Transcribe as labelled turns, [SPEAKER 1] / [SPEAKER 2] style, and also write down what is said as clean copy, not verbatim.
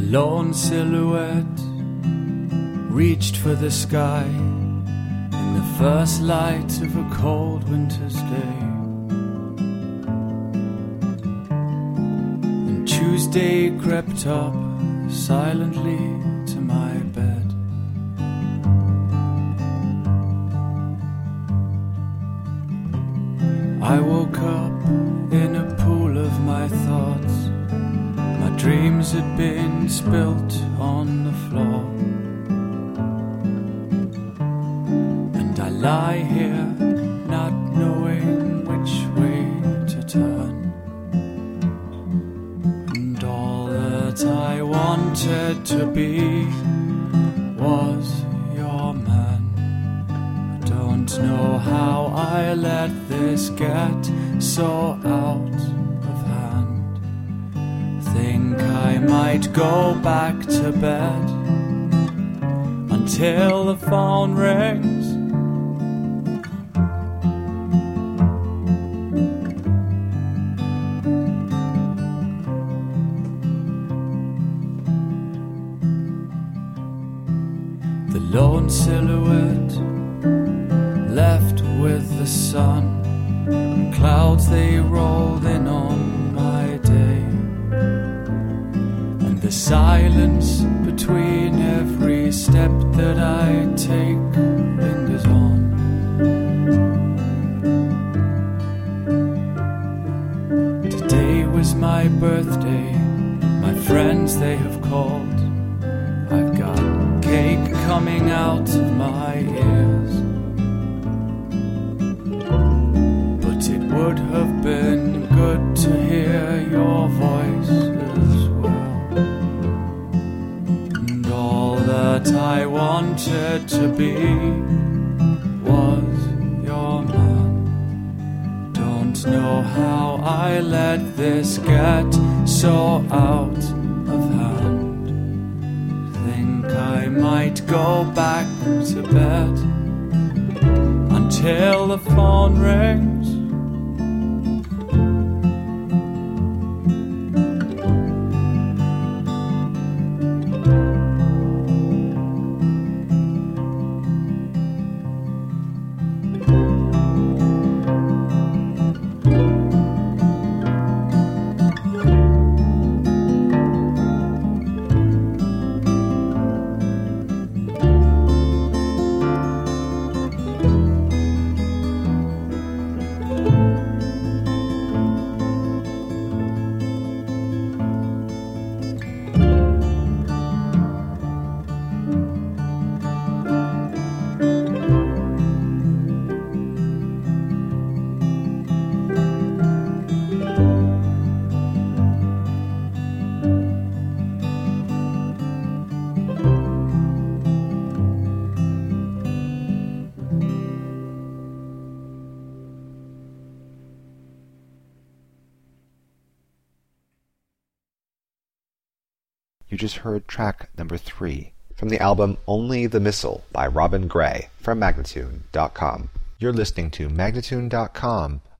[SPEAKER 1] lone silhouette reached for the sky in the first light of a cold winter's day. And Tuesday crept up silently to my bed. I woke up in a pool of my thoughts. My dreams had been spilt on the floor, and I lie here not knowing which way to turn. And all that I wanted to be was your man. I don't know how I let this get so out of hand. Think I might go back to bed until the phone rings. The lone silhouette left with the sun, and clouds they rolled in on my day, and the silence between every step that I take lingers on. Today was my birthday, my friends they have called. I've got cake coming out of my ears, but it would have been good to hear your voice as well. And all that I wanted to be was your man. Don't know how I let this get so out of hand. Think I might go back to bed until the phone rings.
[SPEAKER 2] You just heard track number 3 from the album Only the Missile by Robin Gray from Magnatune.com. You're listening to Magnatune.com,